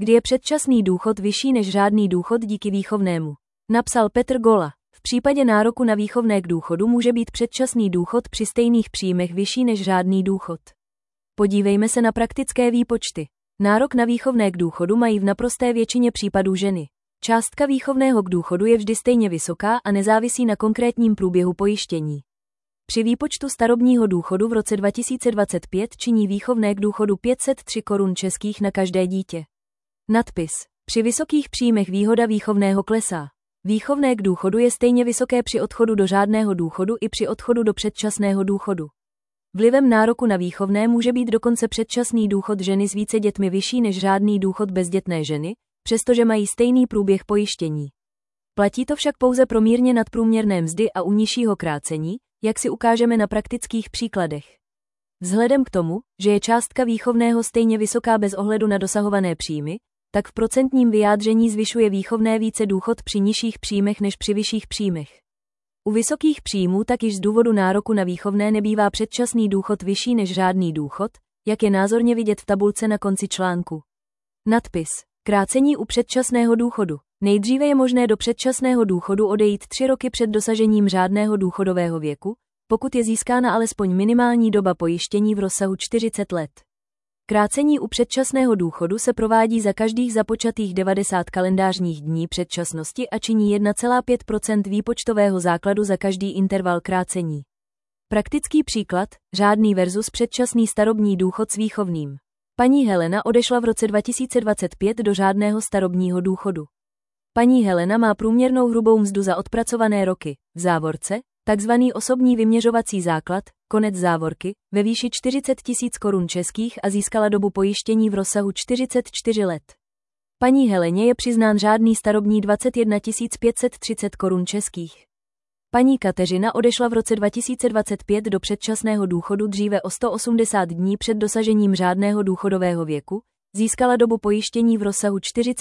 kdy je předčasný důchod vyšší než řádný důchod díky výchovnému. Napsal Petr Gola. V případě nároku na výchovné k důchodu může být předčasný důchod při stejných příjmech vyšší než řádný důchod. Podívejme se na praktické výpočty. Nárok na výchovné k důchodu mají v naprosté většině případů ženy. Částka výchovného k důchodu je vždy stejně vysoká a nezávisí na konkrétním průběhu pojištění. Při výpočtu starobního důchodu v roce 2025 činí výchovné k důchodu 503 korun českých na každé dítě. Nadpis. Při vysokých příjmech výhoda výchovného klesá. Výchovné k důchodu je stejně vysoké při odchodu do řádného důchodu i při odchodu do předčasného důchodu. Vlivem nároku na výchovné může být dokonce předčasný důchod ženy s více dětmi vyšší než řádný důchod bezdětné ženy, přestože mají stejný průběh pojištění. Platí to však pouze pro mírně nadprůměrné mzdy a u nižšího krácení, jak si ukážeme na praktických příkladech. Vzhledem k tomu, že je částka výchovného stejně vysoká bez ohledu na dosahované příjmy, tak v procentním vyjádření zvyšuje výchovné více důchod při nižších příjmech než při vyšších příjmech. U vysokých příjmů tak již z důvodu nároku na výchovné nebývá předčasný důchod vyšší než řádný důchod, jak je názorně vidět v tabulce na konci článku. Nadpis. Krácení u předčasného důchodu. Nejdříve je možné do předčasného důchodu odejít 3 roky před dosažením řádného důchodového věku, pokud je získána alespoň minimální doba pojištění v rozsahu 40 let. Krácení u předčasného důchodu se provádí za každých započatých 90 kalendářních dní předčasnosti a činí 1,5% výpočtového základu za každý interval krácení. Praktický příklad, řádný versus předčasný starobní důchod s výchovným. Paní Helena odešla v roce 2025 do řádného starobního důchodu. Paní Helena má průměrnou hrubou mzdu za odpracované roky, v závorce, takzvaný osobní vyměřovací základ, konec závorky, ve výši 40 000 korun českých a získala dobu pojištění v rozsahu 44 let. Paní Heleně je přiznán řádný starobní 21 530 korun českých. Paní Kateřina odešla v roce 2025 do předčasného důchodu dříve o 180 dní před dosažením řádného důchodového věku, získala dobu pojištění v rozsahu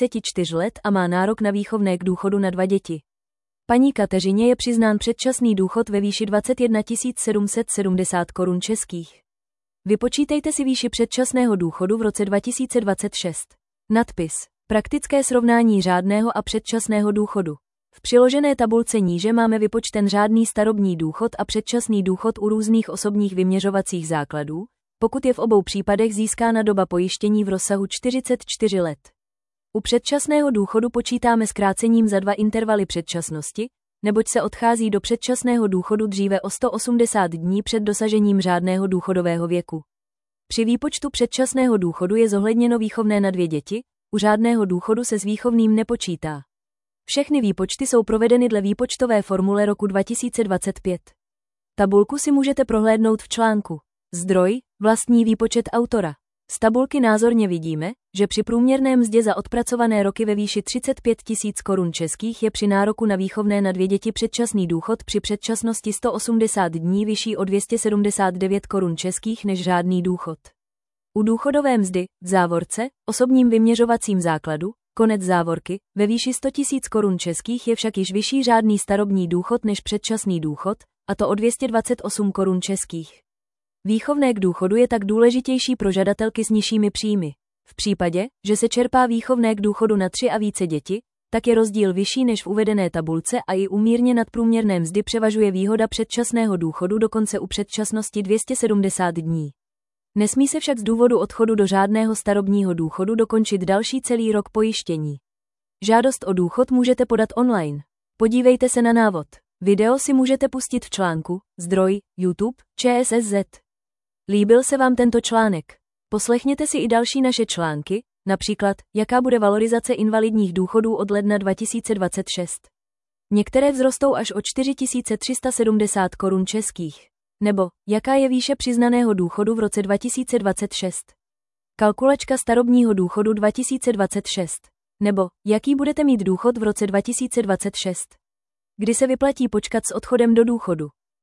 44 let a má nárok na výchovné k důchodu na 2 děti. Paní Kateřině je přiznán předčasný důchod ve výši 21 770 korun českých. Vypočítejte si výši předčasného důchodu v roce 2026. Nadpis. Praktické srovnání řádného a předčasného důchodu. V přiložené tabulce níže máme vypočten řádný starobní důchod a předčasný důchod u různých osobních vyměřovacích základů, pokud je v obou případech získána doba pojištění v rozsahu 44 let. U předčasného důchodu počítáme s krácením za 2 intervaly předčasnosti, neboť se odchází do předčasného důchodu dříve o 180 dní před dosažením řádného důchodového věku. Při výpočtu předčasného důchodu je zohledněno výchovné na 2 děti, u řádného důchodu se s výchovným nepočítá. Všechny výpočty jsou provedeny dle výpočtové formule roku 2025. Tabulku si můžete prohlédnout v článku. Zdroj, vlastní výpočet autora. Z tabulky názorně vidíme, že při průměrné mzdě za odpracované roky ve výši 35 000 korun českých je při nároku na výchovné na 2 děti předčasný důchod při předčasnosti 180 dní vyšší o 279 korun českých než řádný důchod. U důchodové mzdy, v závorce, osobním vyměřovacím základu, konec závorky, ve výši 100 000 korun českých je však již vyšší řádný starobní důchod než předčasný důchod, a to o 228 korun českých. Výchovné k důchodu je tak důležitější pro žadatelky s nižšími příjmy. V případě, že se čerpá výchovné k důchodu na 3 a více děti, tak je rozdíl vyšší než v uvedené tabulce a i u mírně nadprůměrné mzdy převažuje výhoda předčasného důchodu dokonce u předčasnosti 270 dní. Nesmí se však z důvodu odchodu do řádného starobního důchodu dokončit další celý rok pojištění. Žádost o důchod můžete podat online. Podívejte se na návod. Video si můžete pustit v článku, zdroj, YouTube, ČSSZ. Líbil se vám tento článek? Poslechněte si i další naše články, například, jaká bude valorizace invalidních důchodů od ledna 2026. Některé vzrostou až o 4370 korun českých. Nebo, jaká je výše přiznaného důchodu v roce 2026. Kalkulačka starobního důchodu 2026. Nebo, jaký budete mít důchod v roce 2026. Kdy se vyplatí počkat s odchodem do důchodu.